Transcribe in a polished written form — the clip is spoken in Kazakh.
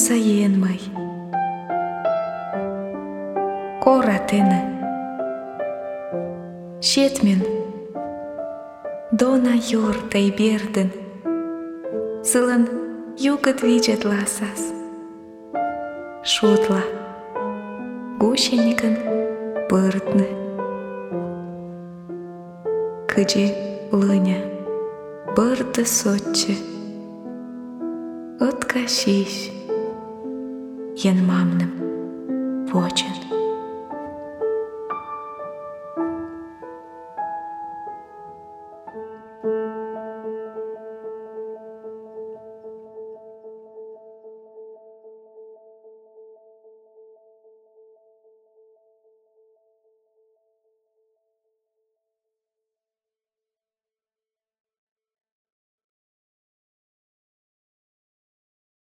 саенмай. Коратыны. Шетмен. Дона юртай бердін. Сылын югыт виджет ласас. Шутла. Гущеникін бырдны. Кыджи лыня. Бырды сотчы. Откашись. Ен мамным почен.